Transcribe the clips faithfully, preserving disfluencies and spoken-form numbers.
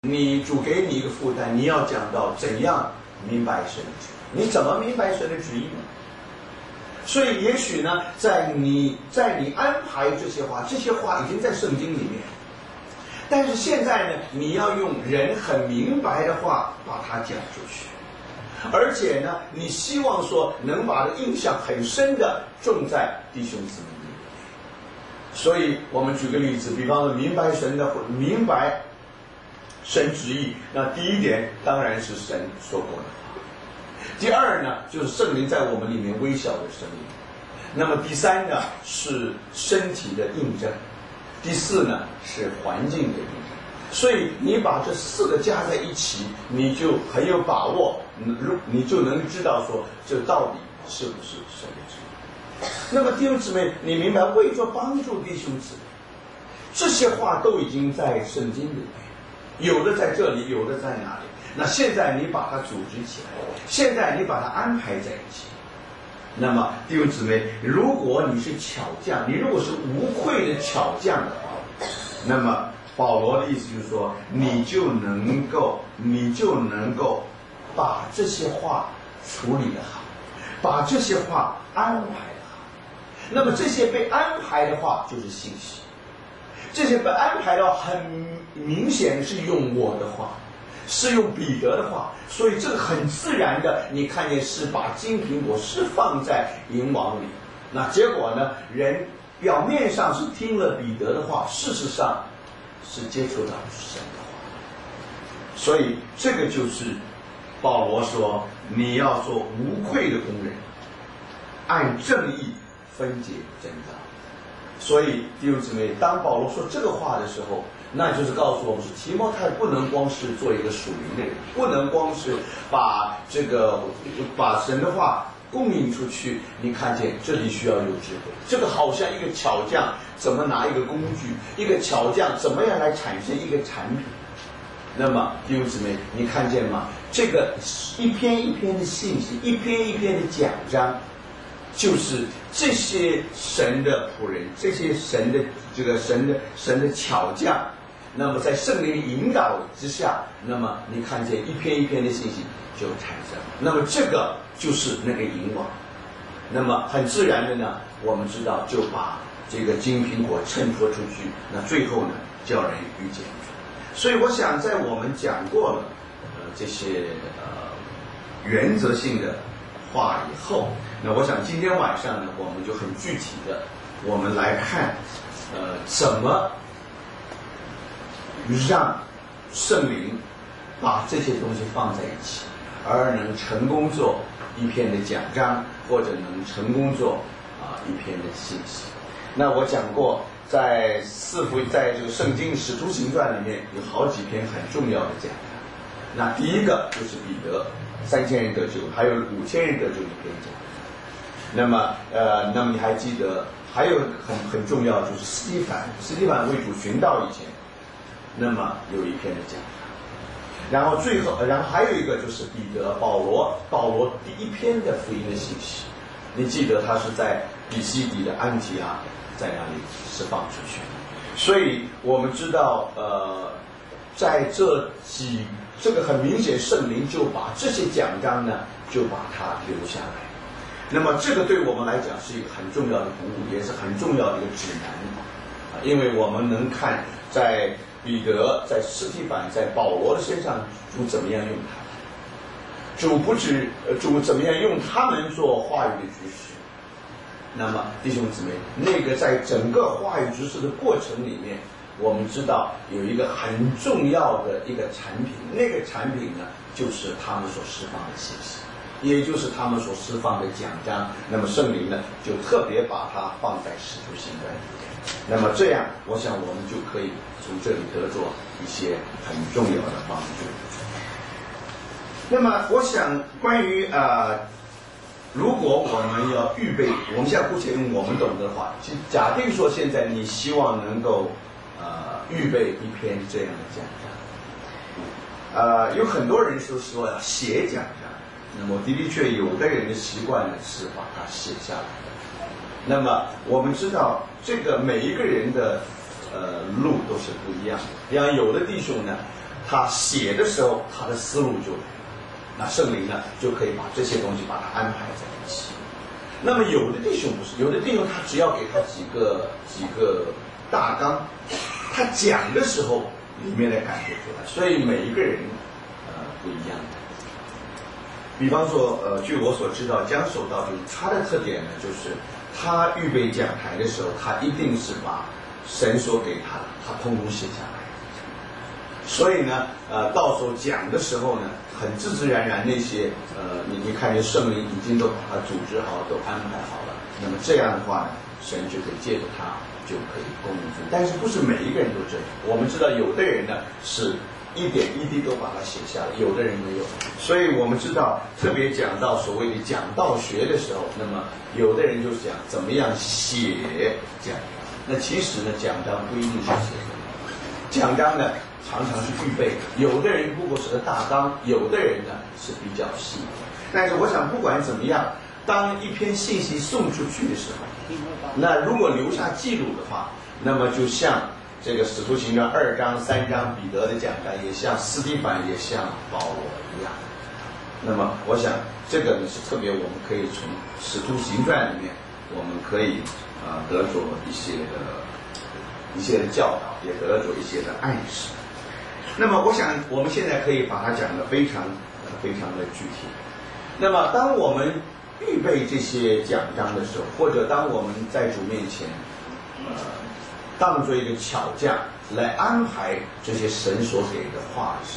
你主给你一个负担，你要讲到怎样明白神的旨意，你怎么明白神的旨意呢？所以也许呢，在你在你安排这些话，这些话已经在圣经里面，但是现在呢，你要用人很明白的话把它讲出去，而且呢，你希望说能把这印象很深的种在弟兄姊妹里面。所以我们举个例子，比方说明白神的明白神旨意，那第一点当然是神说过的话，第二呢就是圣灵在我们里面微小的声音，那么第三呢是身体的印证，第四呢是环境的印证。所以你把这四个加在一起，你就很有把握，你就能知道说这到底是不是神的旨意。那么弟兄姊妹，你明白为着帮助弟兄姊妹，这些话都已经在圣经里面，有的在这里，有的在哪里。那现在你把它组织起来，现在你把它安排在一起。那么弟兄姊妹，如果你是巧匠，你如果是无愧的巧匠的话，那么保罗的意思就是说，你就能够你就能够把这些话处理得好，把这些话安排得好。那么这些被安排的话就是信息，这些被安排的话很明显是用我的话，是用彼得的话，所以这个很自然的，你看见是把金苹果是放在银网里。那结果呢，人表面上是听了彼得的话，事实上是接触到神的话。所以这个就是保罗说，你要做无愧的工人，按正义分解真道。所以弟兄姊妹，当保罗说这个话的时候，那就是告诉我们，是提摩太不能光是做一个属灵的人，不能光是把这个把神的话供应出去。你看见这里需要有智慧，这个好像一个巧匠怎么拿一个工具，一个巧匠怎么样来产生一个产品。那么弟兄姊妹，你看见吗？这个一篇一篇的信息，一篇一篇的讲章，就是这些神的仆人，这些神的这个神的神的巧匠，那么在圣灵的引导之下，那么你看见一篇一篇的信息就产生，那么这个就是那个引网。那么很自然的呢，我们知道就把这个金苹果衬托出去，那最后呢叫人遇见主。所以我想在我们讲过了呃这些呃原则性的话以后，那我想今天晚上呢，我们就很具体的，我们来看，呃，怎么让圣灵把这些东西放在一起，而能成功做一篇的讲章，或者能成功做啊、呃、一篇的信息。那我讲过，在四福在这个圣经使徒行传里面有好几篇很重要的讲章。那第一个就是彼得三千人得救，还有五千人得救一篇讲。那么呃，那么你还记得还有很很重要就是司提反，司提反为主寻道以前，那么有一篇的讲章。然后最后，然后还有一个就是彼得保罗，保罗第一篇的福音的信息，你记得他是在比西底的安提阿，在那里释放出去。所以我们知道，呃，在这几这个很明显，圣灵就把这些讲章呢，就把它留下来。那么这个对我们来讲是一个很重要的鼓舞，也是很重要的一个指南啊，因为我们能看在彼得、在司提反、在保罗的身上，主怎么样用他们，主不止主怎么样用他们做话语的执事。那么弟兄姊妹，那个在整个话语执事的过程里面，我们知道有一个很重要的一个产品，那个产品呢，就是他们所释放的信息，也就是他们所释放的讲章。那么圣灵呢，就特别把它放在使徒行传里面。那么这样，我想我们就可以从这里得着一些很重要的帮助。那么我想关于呃。如果我们要预备，我们现在姑且用我们懂得的话，假定说现在你希望能够呃预备一篇这样的讲章，呃，有很多人是说要写讲章，那么的的确有的人的习惯呢是把它写下来的。那么我们知道这个每一个人的呃路都是不一样的，比方有的弟兄呢， 他写的时候他的思路就来了，那圣灵呢就可以把这些东西把它安排在一起。那么有的弟兄不是，有的弟兄他只要给他几个几个大纲，他讲的时候里面的感觉出来，所以每一个人呃不一样的。比方说，呃，据我所知道，江守道就是他的特点呢，就是他预备讲台的时候，他一定是把神所给他的，他通通写下来。所以呢，呃，到时候讲的时候呢，很自自然然那些呃，你你看见圣灵已经都把它组织好，都安排好了。那么这样的话呢，神就可以借着他就可以供应出。但是不是每一个人都这样？我们知道有的人呢是一点一滴都把它写下来，有的人没有。所以我们知道，特别讲到所谓的讲道学的时候，那么有的人就讲怎么样写讲章。那其实呢，讲章不一定是写的，讲章呢常常是预备的。有的人不过是个大纲，有的人呢是比较细。但是我想，不管怎么样，当一篇信息送出去的时候，那如果留下记录的话，那么就像这个使徒行传二章、三章彼得的讲章，也像斯蒂凡，也像保罗一样。那么我想，这个呢是特别我们可以从使徒行传里面，我们可以啊、呃、得着一些的一些的教导，也得着一些的暗示。那么我想，我们现在可以把它讲得非常呃非常的具体。那么当我们预备这些讲章的时候，或者当我们在主面前，呃，当作一个巧匠来安排这些神所给的话的时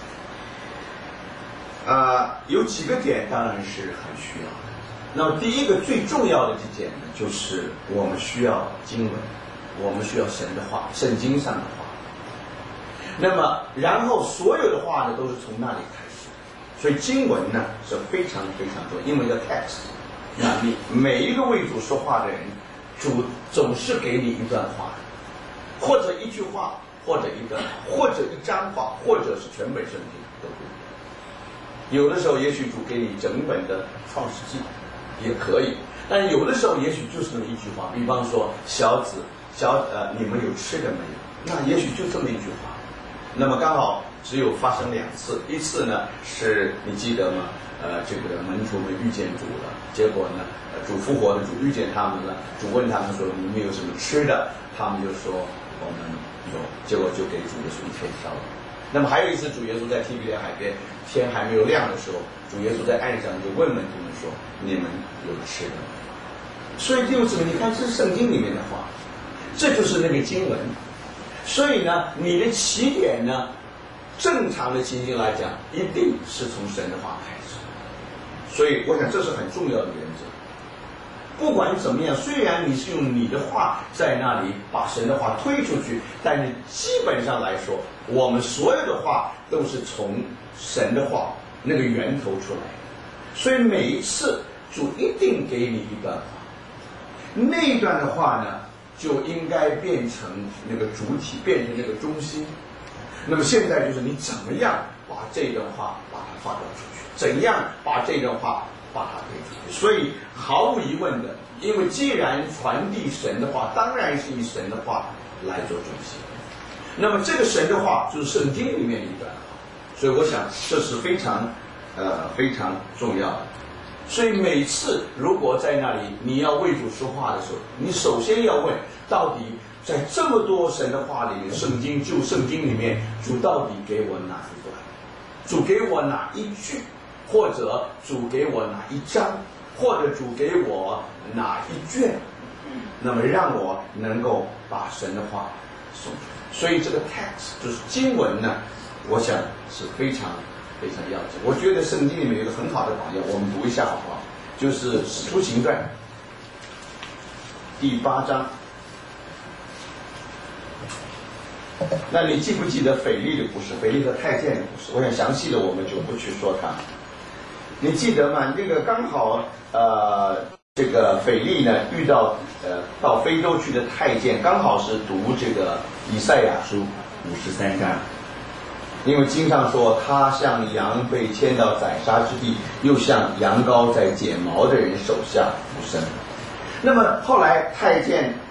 候，啊、呃，有几个点当然是很需要的。那么第一个最重要的这点呢，就是我们需要经文，我们需要神的话，圣经上的话。那么然后所有的话呢，都是从那里开始。所以经文呢是非常非常重要，英文叫 text。那你每一个为主说话的人，主总是给你一段话，或者一句话，或者一段，或者一张话，或者是全本圣经都可以。有的时候也许主给你整本的创世纪也可以，但有的时候也许就是那么一句话。比方说小子小呃你们有吃的没有？那也许就这么一句话。那么刚好只有发生两次，一次呢是你记得吗？呃，这个门徒们遇见主了，结果呢，呃，主复活的主遇见他们了，主问他们说你们有什么吃的？他们就说我们有，结果就给主耶稣一天烧了。那么还有一次，主耶稣在提比略海边，天还没有亮的时候，主耶稣在岸上就问门徒们说你们有吃的吗？所以弟兄姊妹，你看这是圣经里面的话，这就是那个经文。所以呢，你的起点呢，正常的情形来讲，一定是从神的话开始。所以我想这是很重要的原则。不管怎么样，虽然你是用你的话在那里把神的话推出去，但是基本上来说，我们所有的话都是从神的话那个源头出来的。所以每一次主一定给你一段话，那一段的话呢，就应该变成那个主体，变成那个中心。那么现在就是你怎么样把这段话把它发表出去，怎样把这段话把它推出去。所以毫无疑问的，因为既然传递神的话，当然是以神的话来做中心。那么这个神的话就是圣经里面一段话，所以我想这是非常呃非常重要的。所以每次如果在那里你要为主说话的时候，你首先要问，到底在这么多神的话里面，圣经旧圣经里面，主到底给我哪一段？主给我哪一句？或者主给我哪一章？或者主给我哪一卷？那么让我能够把神的话送出来。所以这个 text 就是经文呢，我想是非常非常要紧。我觉得圣经里面有一个很好的榜样，我们读一下好不好？就是《使徒行传》第八章。那你记不记得腓力的故事？腓力和太监的故事？我想详细的我们就不去说它。你记得吗？这个刚好呃，这个腓力呢遇到呃到非洲去的太监，刚好是读这个以赛亚书五十三章。因为经上说，他像羊被牵到宰杀之地，又像羊羔在剪毛的人手下无声。那么后来太监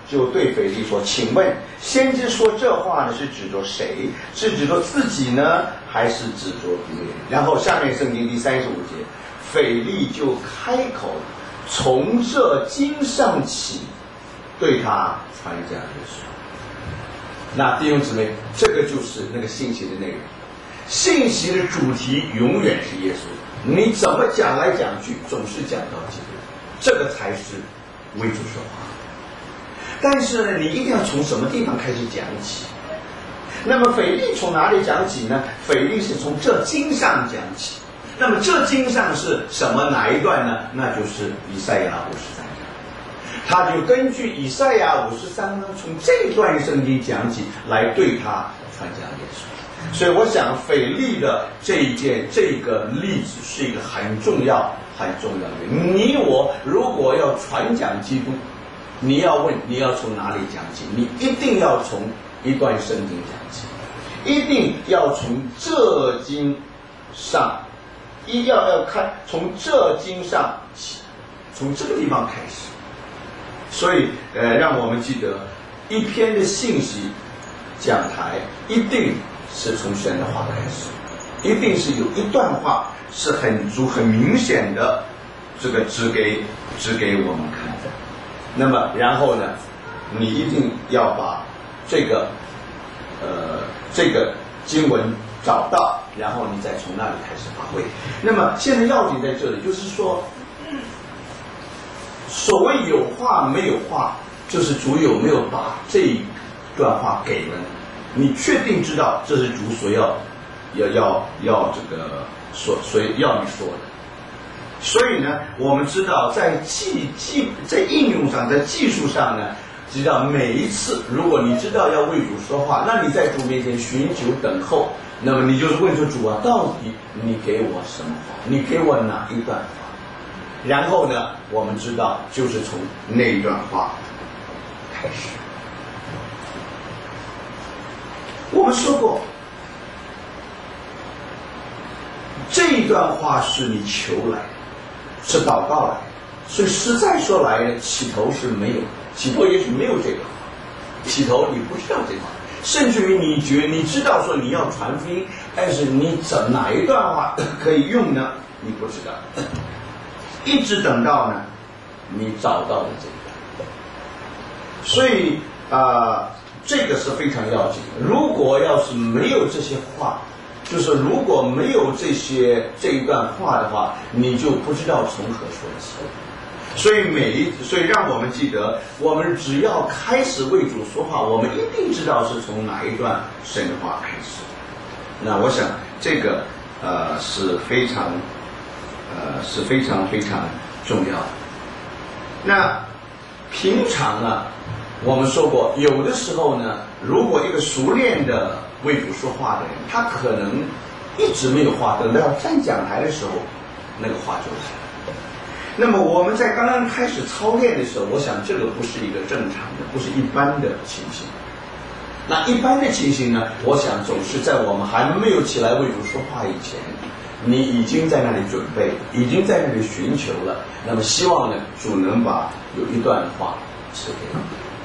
就对腓力说：“请问，先知说这话呢，是指着谁？是指着自己呢，还是指着别人？”然后下面圣经第三十五节，腓力就开口，从这经上起，对他传讲耶稣。那弟兄姊妹，这个就是那个信息的内容。信息的主题永远是耶稣，你怎么讲来讲去，总是讲到基督，这个才是为主说话。但是呢，你一定要从什么地方开始讲起？那么腓力从哪里讲起呢？腓力是从这经上讲起。那么这经上是什么哪一段呢？那就是以赛亚五十三章。他就根据以赛亚五十三章从这段圣经讲起，来对他传讲耶稣。所以我想腓力的这一件这个例子是一个很重要很重要的。你我如果要传讲基督，你要问你要从哪里讲起，你一定要从一段圣经讲起，一定要从这经上，一要要看从这经上起，从这个地方开始。所以呃，让我们记得一篇的信息讲台一定是从神的话开始，一定是有一段话是很足很明显的，这个指给指给我们看的。那么然后呢，你一定要把这个呃这个经文找到，然后你再从那里开始发挥。那么现在要紧在这里，就是说，所谓有话没有话，就是主有没有把这一段话给了你，你确定知道这是主所要要要要这个所所要你说的。所以呢，我们知道在技技在应用上，在技术上呢，知道每一次，如果你知道要为主说话，那你在主面前寻求等候，那么你就是问说主啊，到底你给我什么话？你给我哪一段话？然后呢，我们知道就是从那一段话开始。我们说过，这一段话是你求来的，是祷告来的，所以实在说来呢，起头是没有，起头也许没有这个话，起头你不知道这个话，甚至于你觉你知道说你要传福音，但是你怎哪一段话可以用呢？你不知道，一直等到呢，你找到了这个，所以啊、呃，这个是非常要紧的。如果要是没有这些话，就是如果没有这些这一段话的话，你就不知道从何说起。所以每一，所以让我们记得，我们只要开始为主说话，我们一定知道是从哪一段神的话开始。那我想这个呃是非常呃是非常非常重要的。那平常啊，我们说过，有的时候呢，如果一个熟练的为主说话的人，他可能一直没有话，等到站讲台的时候，那个话就来了。那么我们在刚刚开始操练的时候，我想这个不是一个正常的，不是一般的情形。那一般的情形呢，我想总是在我们还没有起来为主说话以前，你已经在那里准备，已经在那里寻求了。那么希望呢，主能把有一段话赐给你。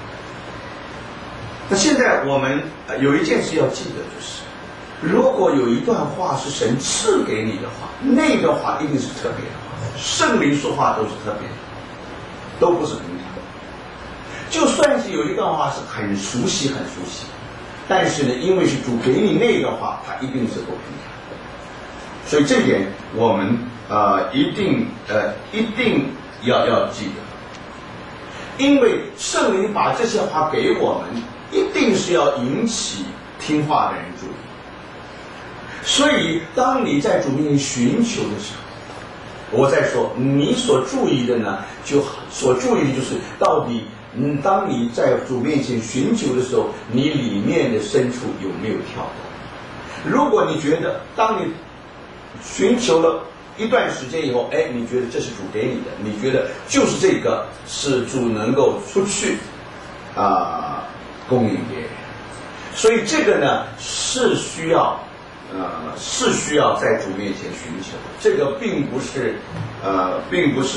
那现在我们有一件事要记得，就是如果有一段话是神赐给你的话，那个话一定是特别的话。圣灵说话都是特别的，都不是平常的。就算是有一段话是很熟悉很熟悉，但是呢，因为是主给你那个话，它一定是不平常的。所以这点我们呃一定呃一定要要记得，因为圣灵把这些话给我们，一定是要引起听话的人注意。所以当你在主面前寻求的时候，我在说你所注意的呢，就所注意的就是到底嗯，当你在主面前寻求的时候，你里面的深处有没有跳动？如果你觉得当你寻求了一段时间以后，哎，你觉得这是主给你的，你觉得就是这个是主能够出去啊、呃、供应别人，所以这个呢是需要呃是需要在主面前寻求，这个并不是呃并不是